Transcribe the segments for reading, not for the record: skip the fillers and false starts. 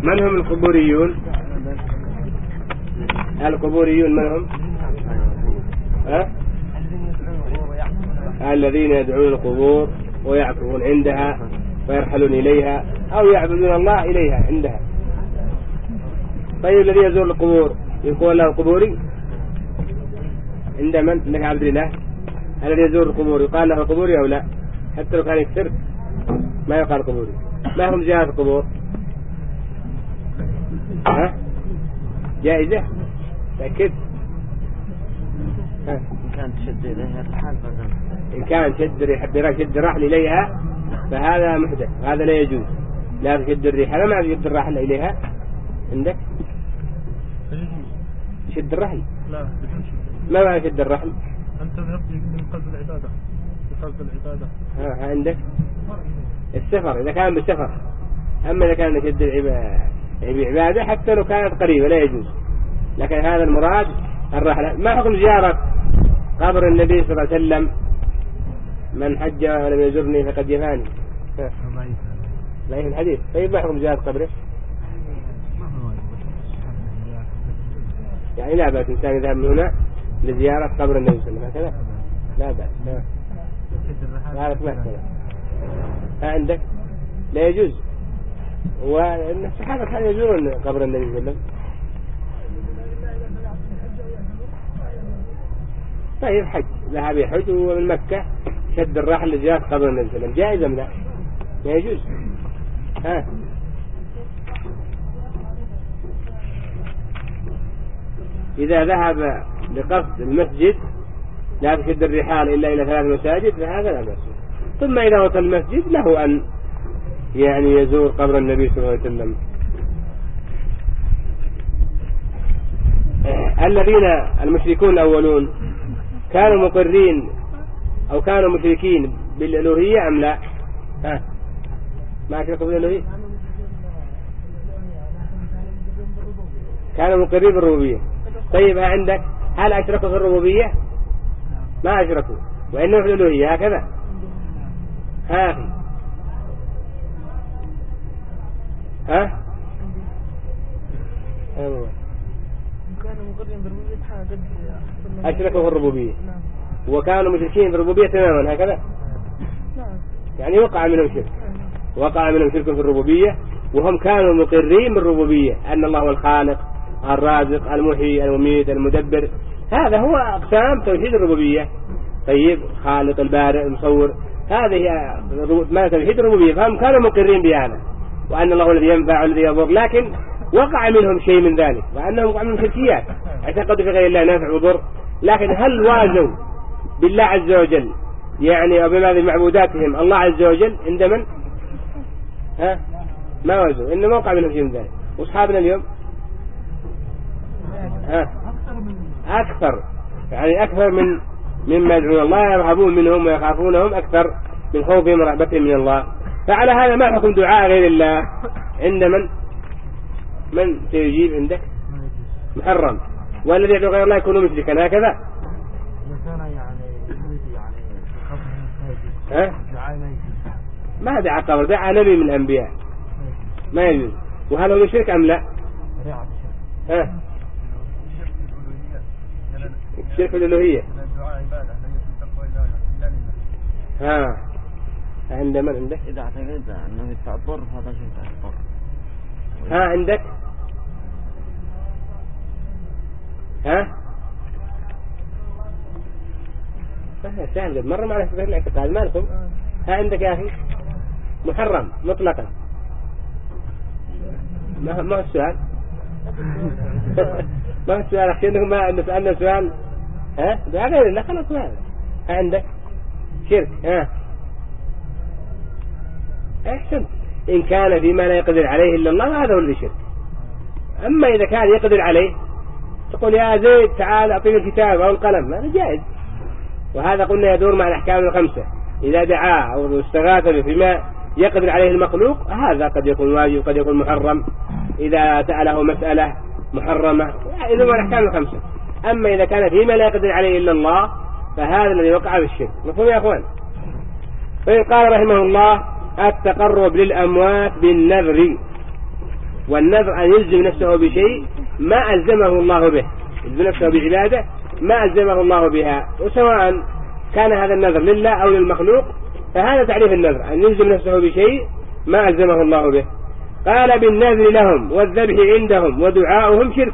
من هم القبوريون؟ القبوريون من هم؟ الذين يدعون القبور ويعكفون عندها ويرحلون إليها أو يعبدون الله إليها عندها. طيب الذي يزور القبور يقول له قبوري عند من؟ عندك عبد الله. الذي يزور القبور يقال له قبوري أو لا؟ حتى لو كان يكسر ما يقال قبوري. ما هم زيارة القبور؟ جائزة؟ تأكد؟ إن كانت تشد إليها الرحال إن كان شد الرحل إليها فهذا محدث، هذا لا يجوز. لا تشد الرحل، ما تشد الرحل إليها عندك؟ شد الرحل؟ لا ما معنى شد الرحل؟ أنت تذهب من قصد العبادة بقصد العبادة. عندك السفر إذا كان بالسفر. أما إذا كان شد العبادة حتى لو كانت قريبة لا يجوز. لكن هذا المراد الرحلة. ما حكم زيارة قبر النبي صلى الله عليه وسلم؟ من حج ولم يزرني فقد جفاني. لا يهم الحديث. طيب ما حكم زيارة قبره؟ يعني لا بأس إنسان يذهب من هنا لزيارة قبر النبي صلى الله عليه وسلم هكذا؟ لا بأس. لا بأس. عندك لا يجوز. وأن الصحابة كانوا يزورون قبر النبي صلى الله عليه وسلم. طيب حج ذهب يحج ومن مكة شد الرحل لزيارة قبر النبي صلى الله عليه وسلم جائز أم لا؟ لا يجوز. إذا ذهب لقصد المسجد لا تشد الرحال إلا إلى 3 مساجد فهذا لا بأس. ثم إذا وصل المسجد له أن يعني يزور قبر النبي صلى الله عليه وسلم. الذين المشركون الأولون كانوا مقرين أو كانوا مشركين بالألوهية أم لا؟ ما أشركوا بالألوهية؟ كانوا مقرين بالربوبية. طيب عندك هل أشركوا في الربوبية؟ ما أشركوا وإنهم في الألوهية هكذا. أخي أشركوا في الربوبية وكانوا مشركين في الربوبية تماما هكذا. يعني وقع منهم شرك. وقع منهم شرك في الربوبية وهم كانوا مقرين بالربوبية أن الله هو الخالق الرازق المحيي المميت المدبر. هذا هو أقسام توحيد الربوبية. طيب خالق البارئ المصور هذه ما توحيد الربوبية. فهم كانوا مقرين بهذا وأن الله الذي ينفع والذي يضر. لكن وقع منهم شيء من ذلك وأنهم وقع منهم شركيات اعتقدوا في غير الله نافع وضر. لكن هل وازوا بالله عز وجل يعني أو بما بمعبوداتهم الله عز وجل عند من؟ ما وازوا. إنما وقع منهم شيء من ذلك. وأصحابنا اليوم أكثر يعني أكثر مما يدعون الله يرهبون منهم ويخافونهم أكثر من خوفهم ورهبتهم من الله. فعلى هذا ما حكم دعاء غير الله عند من سيجيب عندك؟ محرم. والذي يدعو غير الله يكون مشركا هكذا. ما دعا قبر دعا نبي من الأنبياء ما يجوز. وهل هو مشرك أم لا؟ الشرك في الألوهية. عند من عندك؟ إذا اعتقد أنه يدفع الضر فهذا شرك أكبر. عندك؟ سهل مرة معنا في الاعتقاد مالكم. عندك يا أخي محرم مطلقا. ما هو السؤال؟ ما هو السؤال عشان ما نسألنا سؤال دعاء غير الله خلاص. ما عندك شرك أحسن. إن كان فيما لا يقدر عليه إلا الله هذا هو الذي شرك. أما إذا كان يقدر عليه تقول يا زيد تعال أعطيني الكتاب أو القلم هذا جائز. وهذا قلنا يدور مع الأحكام الخمسة. إذا دعا أو استغاث فيما يقدر عليه المخلوق هذا قد يكون واجب قد يكون محرم. إذا سأله مسألة محرمة يدور مع الأحكام الخمسة. أما إذا كان فيما لا يقدر عليه إلا الله فهذا الذي وقع بالشرك. مفهوم يا أخوان؟ فقال رحمه الله التقرب للأموات بالنذر والنذر أن يلزم نفسه بشيء ما ألزمه الله به، يلزم نفسه بعبادة ما ألزمه الله بها، وسواء كان هذا النذر لله أو للمخلوق، فهذا تعريف النذر، أن يلزم نفسه بشيء ما ألزمه الله به. قال بالنذر لهم والذبح عندهم ودعاؤهم شرك،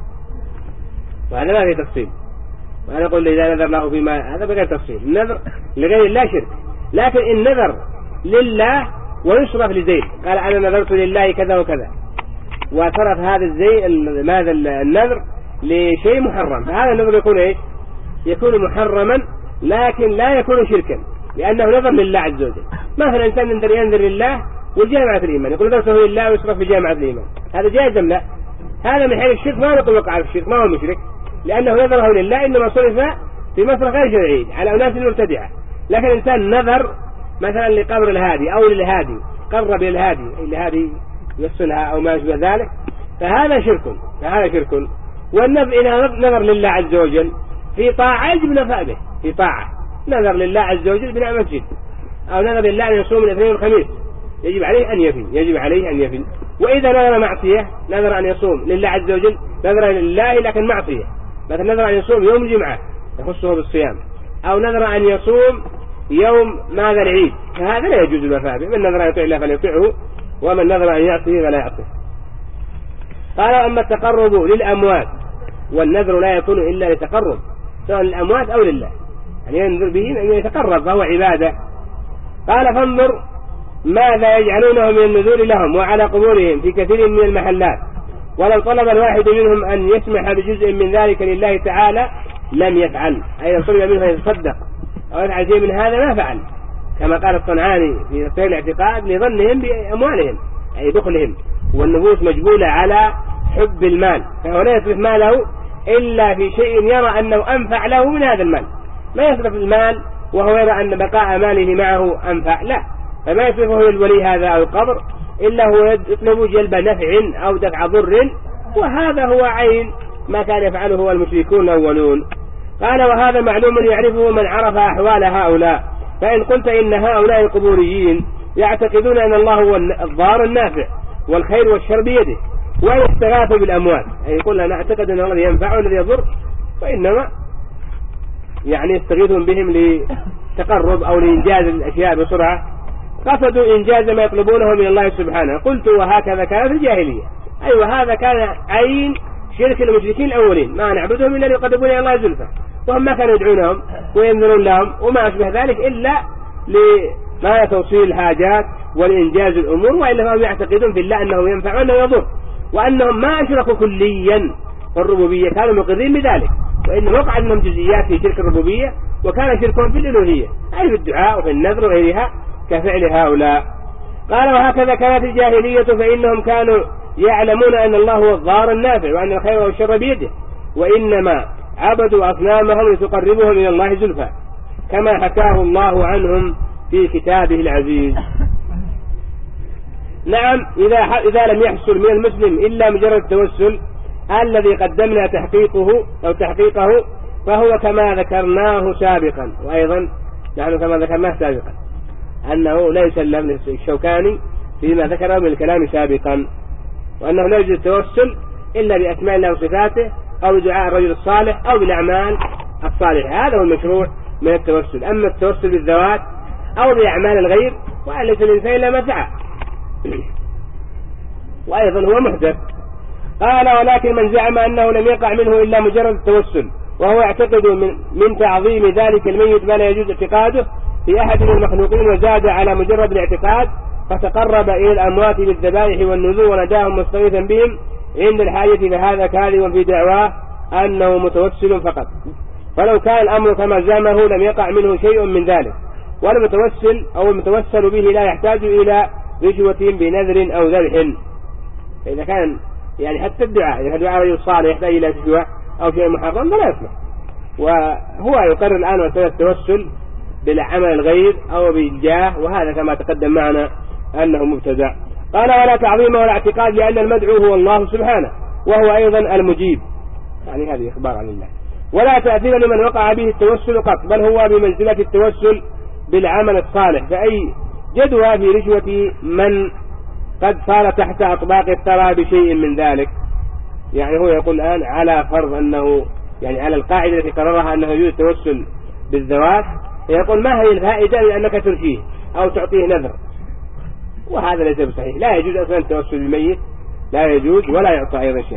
وهذا ما في تفصيل، وأنا أقول إذا نذر له فيما هذا بغير تفصيل، النذر لغير الله شرك، لكن النذر لله ويصرف لزيد، قال أنا نذرت لله كذا وكذا، وصرف هذا ماذا النذر لشيء محرم، فهذا النذر يكون إيش؟ يكون محرما لكن لا يكون شركا، لأنه نذر لله عز وجل. مثلا إنسان ينذر لله وجامعة الإيمان، يقول نذرته لله ويصرف بجامعة الإيمان، هذا جائز أم لا؟ هذا من حيث الشرك ما نقول وقع في الشرك، ما هو مشرك، لأنه نذره لله، إنما صرف في مصرف غير شرعي على أناس مبتدعة. لكن إنسان نذر مثلا لقبر الهادي أو للهادي، قرب للهادي الهادي يصلها أو ما يشبه ذلك، فهذا شرك. والنذر إذا نذر لله عز وجل في طاعة يجب الوفاء به، في طاعة نذر لله عز وجل بناء مسجد، أو نذر لله أن يصوم الاثنين والخميس، يجب عليه أن يفي. وإذا نذر معصية، نذر أن يصوم لله عز وجل نذر لله لكن معصية، مثلا نذر أن يصوم يوم الجمعة يخصه بالصيام، أو نذر أن يصوم يوم ماذا العيد، فهذا لا يجوز الوفاء به. من نذر أن يطيع الله فليطيعه، ومن نذر أن يعصيه فلا يعصيه. قال أما التقرب للأموات، والنذر لا يكون إلا لتقرب سواء للأموات أو لله، يعني ينذر به أن يتقرب فهو عبادة. قال فانظر ماذا يجعلونه من النذور لهم وعلى قبورهم في كثير من المحلات، ولو طلب الواحد منهم أن يسمح بجزء من ذلك لله تعالى لم يفعل، أي لو طلب منه أن يتصدق أو يفعل شيء من هذا ما فعل، كما قال الصنعاني في تفسير الاعتقاد لظنهم بأموالهم أي بخلهم، والنفوس مجبولة على حب المال، فهو لا يصرف ماله إلا في شيء يرى أنه أنفع له من هذا المال، ما يصرف المال وهو يرى أن بقاء ماله معه أنفع، لا، فما يصرفه الولي هذا أو القبر إلا هو يطلب جلب نفع أو دفع ضر، وهذا هو عين ما كان يفعله المشركون الأولون. قال وهذا معلوم يعرفه من عرف أحوال هؤلاء، فإن قلت إن هؤلاء القبوريين يعتقدون أن الله هو الضار النافع والخير والشر بيده، ويستغاثوا بالأموات، أي يقول أنا أعتقد أن الله ينفع والذي يضر، وإنما يعني يستغيثون بهم لتقرب أو لإنجاز الأشياء بسرعة، قصدوا إنجاز ما يطلبونه من الله سبحانه. قلت وهكذا كان في الجاهلية، أي وهذا كان عين شرك المشركين الأولين، ما نعبدهم إلا ليقربون إلى الله زلفى، وهم ما كانوا يدعونهم وينذرون لهم وما أشبه ذلك إلا لما توصيل الحاجات والإنجاز الأمور، وإلا فهم يعتقدون في الله أنه ينفع وأنه يضر، وأنهم ما أشركوا كليا في الربوبية، كانوا مقرين بذلك، وإن وقع منهم جزئيات في شرك الربوبية، وكان شركهم في الألوهية أي في الدعاء وفي النذر وغيرها كفعل هؤلاء. قال وهكذا كانت الجاهلية، فإنهم كانوا يعلمون أن الله هو الضار النافع وأن الخير والشر بيده، وإنما عبدوا أصنامهم لتقربهم إلى الله زلفى، كما حكاه الله عنهم في كتابه العزيز. نعم، إذا لم يحصل من المسلم إلا مجرد التوسل الذي قدمنا تحقيقه فهو كما ذكرناه سابقا، وأيضا نحن كما ذكرناه سابقا أنه لا يسلم الشوكاني فيما ذكره من الكلام سابقا، وأنه لا يجوز التوسل إلا بأسماء الله وصفاته أو بدعاء الرجل الصالح أو بالأعمال الصالحة، هذا هو المشروع من التوسل. أما التوسل بالذوات أو بأعمال الغير وليس الإنسان إلا ما سعى، وأيضا هو محدث. قال ولكن من زعم أنه لم يقع منه إلا مجرد التوسل وهو يعتقد من تعظيم ذلك الميت ما لا يجوز اعتقاده في أحد من المخلوقين، وزاد على مجرد الاعتقاد فتقرب إلى الأموات بالذبائح والنذور ونداهم مستغيثا بهم عند الحاجة، فهذا كاذب في دعواه أنه متوسل فقط، فلو كان الأمر كما زعمه لم يقع منه شيء من ذلك، والمتوسل أو المتوسل به لا يحتاج إلى رشوة بنذر أو ذبح. فإذا كان يعني حتى الدعاء، إذا كان دعاء رجل صالح يحتاج إلى رشوة أو شيء محرم فلا يصلح. وهو يقرر الآن مسألة التوسل بالعمل الغير أو بالجاه، وهذا كما تقدم معنا أنه مبتدع. قال ولا تعظيم ولا اعتقاد، لأن المدعو هو الله سبحانه وهو أيضا المجيب، يعني هذه إخبار عن الله. ولا تأثير لمن وقع به التوسل قط، بل هو بمنزلة التوسل بالعمل الصالح، فأي جدوى في رشوة من قد صار تحت أطباق الثرى بشيء من ذلك. يعني هو يقول الآن على فرض أنه يعني على القاعدة التي قررها أنه يوجد توسل بالذوات، يقول ما هي الفائدة لأنك ترشيه أو تعطيه نذر، وهذا ليس بصحيح. لا يجوز أصلا التوسل بالميت، لا يجوز ولا يعطى أيضا شيء.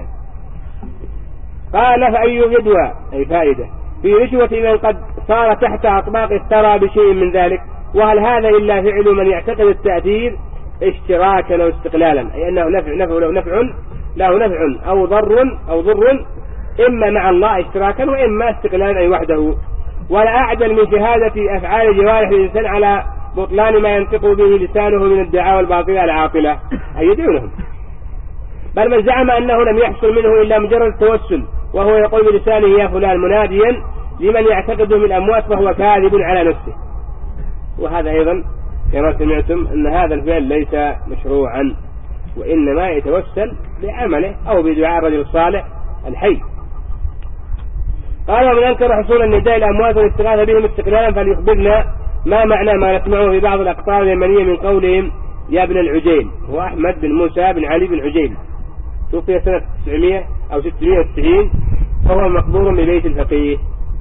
قال فأي يدوى أي فائدة في رشوة من قد صار تحت أطباق الثرى بشيء من ذلك، وهل هذا إلا فعل من يعتقد التأثير اشتراكا أو استقلالا، أي أنه له نفع أو ضر إما مع الله اشتراكا وإما استقلالا أي وحده. ولا أعدل من شهادة أفعال جوارح الإنسان على بطلان ما ينطق به لسانه من الدعاوى الباطلة العاطلة أي يدعونهم. بل من زعم أنه لم يحصل منه إلا مجرد التوسل وهو يقول بلسانه يا فلان مناديا لمن يعتقده من الأموات فهو كاذب على نفسه. وهذا أيضا كما سمعتم أن هذا الفعل ليس مشروعا، وإنما يتوسل بعمله أو بدعاء الرجل الصالح الحي. قال ومن أنكر حصول النداء الأموات والاستغاثة بهم استقلالا فليخبرنا ما معنى ما نسمعه في بعض الأقطار اليمنية من قولهم يا ابن العجيل. هو أحمد بن موسى بن علي بن عجيل، توفي سنة 900 أو 690، فهو مقبور ببيت الفقيه.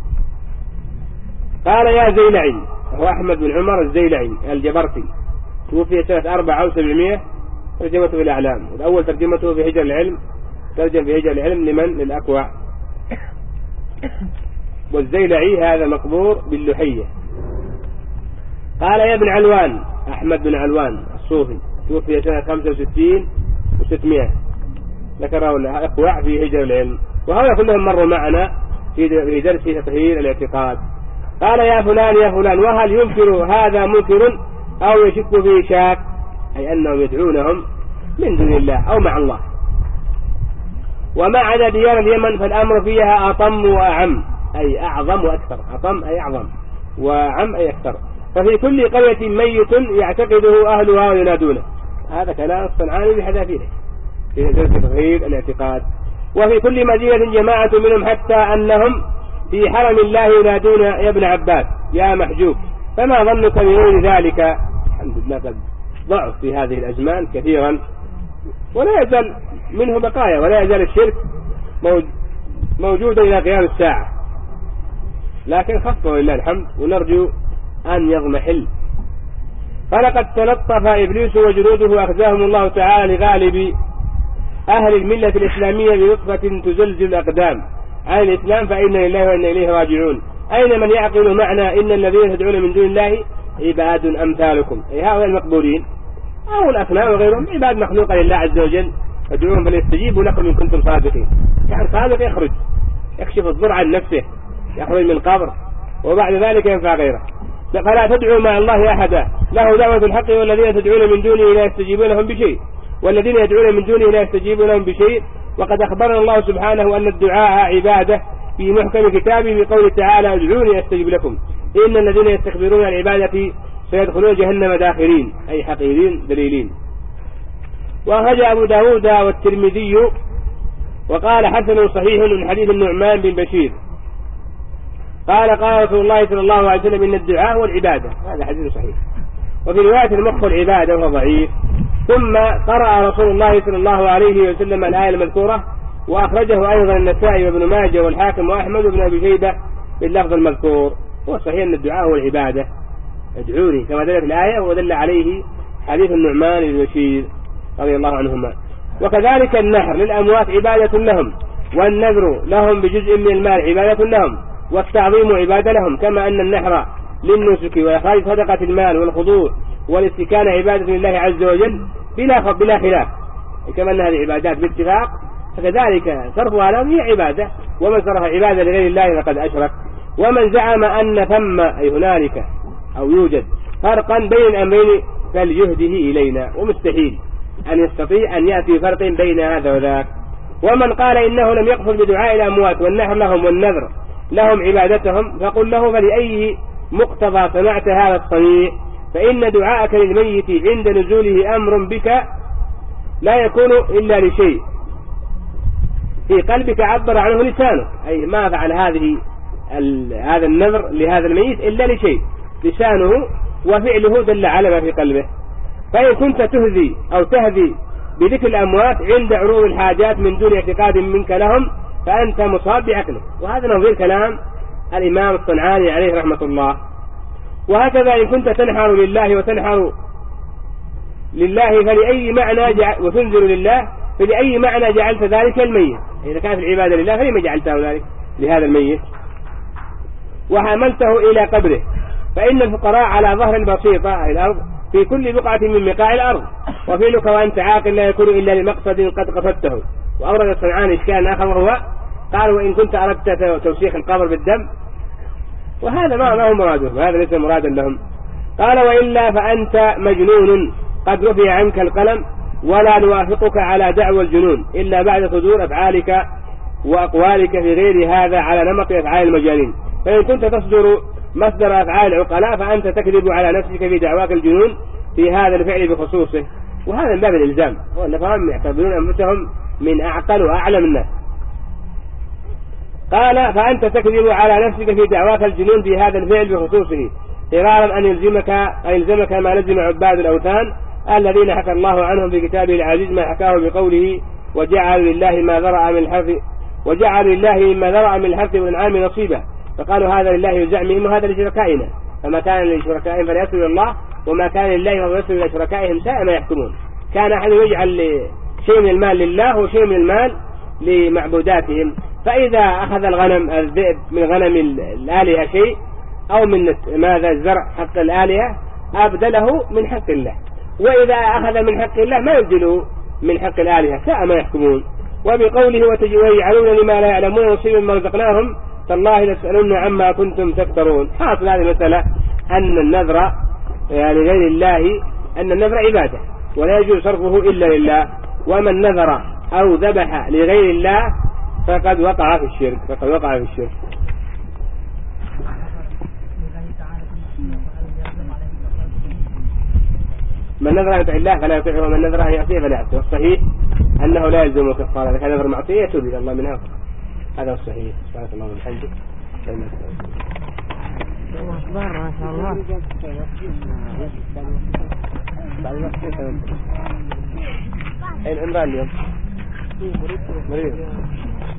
قال يا زيلعي، هو أحمد بن عمر الزيلعي الجبرتي، توفي سنة 4 أو 700، ترجمته في الأعلام. الأول ترجمته في هجر العلم، ترجم في هجر العلم لمن؟ للأكوع. والزيلعي هذا مقبور باللحية. قال يا ابن علوان، أحمد بن علوان الصوفي، توفي سنة 65 و600، ذكره الأكوع في هجر العلم، وهؤلاء كلهم مروا معنا في درس تطهير الاعتقاد. قال يا فلان وهل ينكر هذا منكر أو يشك به شاك، أي أنهم يدعونهم من دون الله أو مع الله. وما عدا ديار اليمن فالأمر فيها أطم وأعم، أي أعظم وأكثر. أطم أي أعظم، وأعم أي أكثر. ففي كل قرية ميت يعتقده أهلها وينادونه. هذا كلام الصنعاني بحذافيره في درس تطهير الاعتقاد. وفي كل مدينة جماعة منهم حتى أنهم في حرم الله ينادون يا ابن عباس يا محجوب. فما ظنك بغير ذلك؟ الحمد لله قد ضعف في هذه الأزمان كثيرا، ولا يزال منه بقايا، ولا يزال الشرك موجودا إلى قيام الساعة، لكن خفه لله الحمد، ونرجو أن يضمحل. فلقد تلطف إبليس وجنوده أخزاهم الله تعالى لغالب أهل الملة الإسلامية بنطفة تزلزل الأقدام عن الإسلام، فإنا لله وإنا إليه راجعون. أين من يعقل معنى إن الذين تدعون من دون الله عباد أمثالكم، أي هؤلاء المقبولين أو الأصنام وغيرهم عباد مخلوقة لله عز وجل، فادعوهم فليستجيبوا لكم إن كنتم صادقين. كان صادق يخرج يكشف الضر عن نفسه، يخرج من قبر، وبعد ذلك ينفع غيره. فلا تدعوا مع الله أحدا له دعوة الحق والذين تدعون من دونه لا يستجيبون لهم بشيء، والذين يدعون من دونه لا يستجيبون لهم بشيء. وقد أخبرنا الله سبحانه أن الدعاء عبادة في محكم كتابه بقوله تعالى ادعوني أستجب لكم إن الذين يستكبرون عن عبادتي سيدخلون جهنم داخرين، أي حقيرين دليلين. وأخرج أبو داود والترمذي وقال حسن صحيح من حديث النعمان بن بشير قال رسول الله صلى الله عليه وسلم إن الدعاء والعبادة، هذا حديث صحيح. وفي رواية المخ العبادة وهو ضعيف. ثم قرأ رسول الله صلى الله عليه وسلم الآية المذكورة، وأخرجه أيضا النسائي وابن ماجه والحاكم وأحمد بن أبي شيبة باللفظ المذكور. هو صحيح أن الدعاء هو العبادة، ادعوني كما دلت الآية، ودل عليه حديث النعمان بن بشير رضي الله عنهما. وكذلك النحر للأموات عبادة لهم، والنذر لهم بجزء من المال عبادة لهم، والتعظيم عبادة لهم، كما أن النحر للنسك وإخراج صدقة المال والخضوع والاستكانة عبادة لله عز وجل بلا خلاف، كما أن هذه عبادات باتفاق، فكذلك صرفها لهم هي عبادة، ومن صرف عبادة لغير الله فقد أشرك. ومن زعم أن ثم أي هنالك أو يوجد فرقا بين الأمرين فليهده إلينا، ومستحيل أن يستطيع أن يأتي فرق بين هذا وذاك. ومن قال إنه لم يقصد بدعاء الأموات والنحر لهم والنذر لهم عبادتهم، فقل له فلأي مقتضى صنعت هذا الصنيع؟ فإن دعاءك للميت عند نزوله أمر بك لا يكون إلا لشيء في قلبك عبر عنه لسانك، أي ما فعل هذا النذر لهذا الميت إلا لشيء لسانه وفعله دل على ما في قلبه. فإن كنت تهذي أو تهذي بذكر الأموات عند عروض الحاجات من دون اعتقاد منك لهم فأنت مصاب بعقلك. وهذا نظير كلام الإمام الصنعاني عليه رحمة الله. وهكذا إن كنت تنحر لله وتنحر لله فلأي معنى وتنذر لله فلأي معنى جعلت ذلك الميت؟ إذا كانت العبادة لله فلما جعلته ذلك لهذا الميت؟ وحملته إلى قبره، فإن الفقراء على ظهر البسيطة الأرض في كل بقعة من بقاع الأرض، وفعلك وأنت عاقل لا يكون إلا لمقصد قد قصدته. وأورد الصنعاني إشكال آخر وهو قال وإن كنت أردت توسيخ القبر بالدم، وهذا ما هو مرادهم، وهذا ليس مرادا لهم. قال وإلا فأنت مجنون قد رفع عنك القلم، ولا نوافقك على دعوى الجنون إلا بعد صدور أفعالك وأقوالك في غير هذا على نمط أفعال المجانين. فإن كنت تصدر مصدر أفعال العقلاء فأنت تكذب على نفسك في دعواك الجنون في هذا الفعل بخصوصه، وهذا من باب الإلزام، والنفرهم يعتبرون أنفسهم من أعقل وأعلم الناس. قال فأنت تكذب على نفسك في دعواك الجنون في هذا الفعل بخصوصه قرارا أن يلزمك ما لزم عباد الأوثان الذين حكى الله عنهم في كتابه العزيز ما حكاه بقوله وجعلوا لله ما ذرأ من الحرث والأنعام نصيبا، فقالوا هذا لله بزعمهم وهذا لشركائنا، فما كان لشركائهم فليصل إلى الله وما كان لله فهو يصل إلى شركائهم ساء ما يحكمون. كان أحد يجعل شيء من المال لله وشيء من المال لمعبوداتهم، فإذا أخذ الذئب من غنم الآلهة شيء أو من ماذا الزرع حق الآلهة أبدله من حق الله، وإذا أخذ من حق الله ما يبدله من حق الآلهة ساء ما يحكمون. وبقوله ويجعلون لما لا يعلمون نصيبا ما رزقناهم تالله لتسألن عما كنتم تفترون. حاصل هذه المسألة أن النذر لغير الله أن النذر عبادة ولا يجوز صرفه إلا لله، ومن نذر أو ذبح لغير الله فقد وقع في الشرك. من نذر أن يطع الله فلا يطيعه ومن نذر أن يعصيه فلا يعصيه. الصحيح أنه لا يلزم كفارة، إذا كان نذر معصية يتوب إلى الله منها، هذا الصحيح. سبحانك اللهم وبحمدك. ما شاء الله. أين عمران اليوم؟ مريض.